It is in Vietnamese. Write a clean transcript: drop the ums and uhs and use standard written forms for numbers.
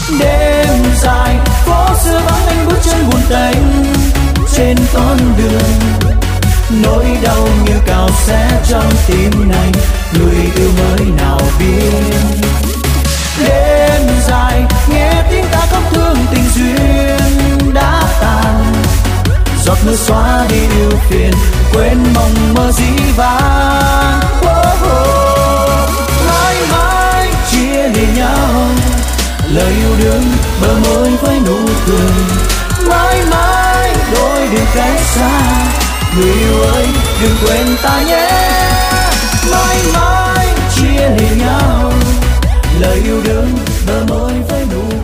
Đêm dài phố xưa vắng anh bước chân buồn tênh trên con đường, nỗi đau như cào xé trong tim này, người yêu mới nào biết. Đêm dài nghe tiếng ca khóc thương tình duyên đã tàn, giọt mưa xóa đi ưu phiền, quên mong mơ dĩ vãng. Mãi mãi chia lìa nhau, lời yêu đương bờ môi với nụ cười. Mãi mãi đôi đường cách xa, người yêu ơi đừng quên ta nhé. Mãi mãi chia lìa nhau, lời yêu đương bờ môi với nụ